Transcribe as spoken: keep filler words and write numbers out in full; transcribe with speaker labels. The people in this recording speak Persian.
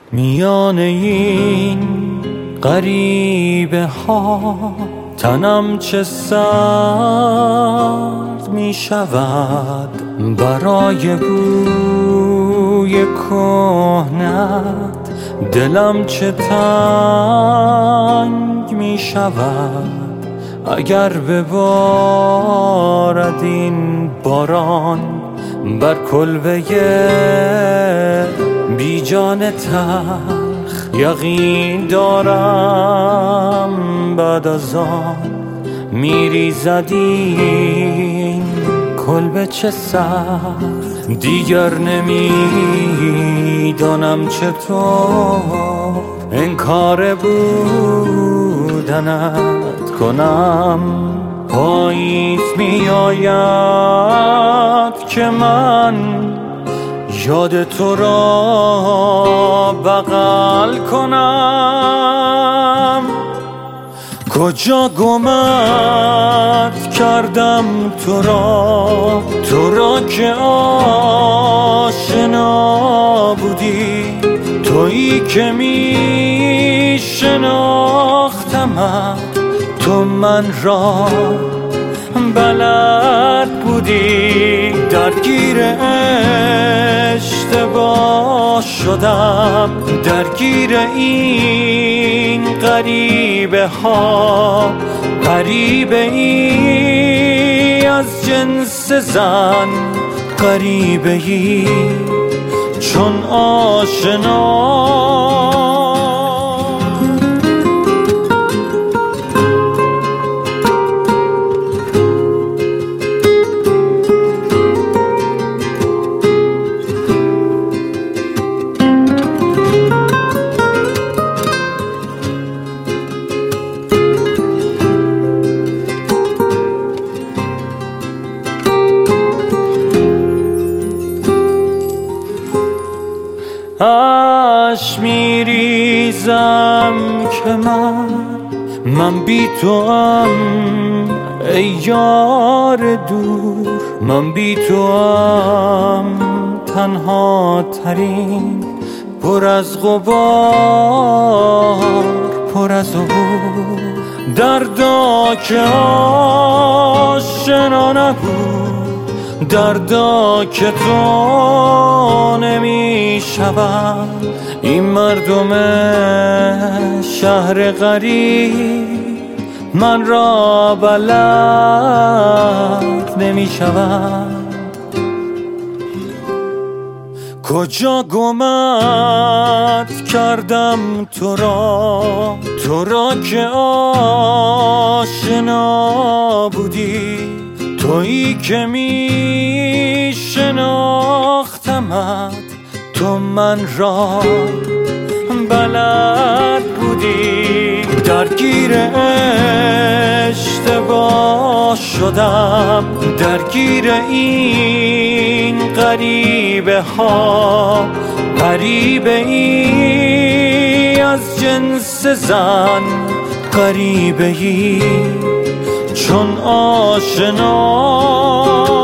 Speaker 1: میان این غریبه ها تنم چه سرد می شود برای بوی کهنت، دلم چه تنگ می شود اگر ببارد این باران بر کلبه بی جان تلخ. یقین دارم بعد از آن میریزد این کلبه چه سخت. دیگر نمیدانم چطور انکار بودنت کنم. پاییز میآید که من یاد تو را بغل کنم. کجا گمت کردم تو را، تو را که آشنا بودی، تویی که می شناختمت، تو من را بلد بودی. درگیر اشتباه شدم، درگیر این غریبه ها. غریبه ای از جنس زن، غریبه ای چون آشنا. اش میریزم که من من بی تو هم ای یار دور. من بی تو هم تنها ترین، پر از غبار، پر از عبور. دردا که آشنا نبود، دردا که تو نمی شود. این مردم شهر غریب من را بلد نمی شود. کجا گمت کردم تو را، تو را که آشنا بودی، تویی که می شناختمت، تو من را بلد بودی. درگیر اشتباه شدم، درگیر این غریبه ها. غریبه ای از جنس زن، غریبه ای چون آشنا.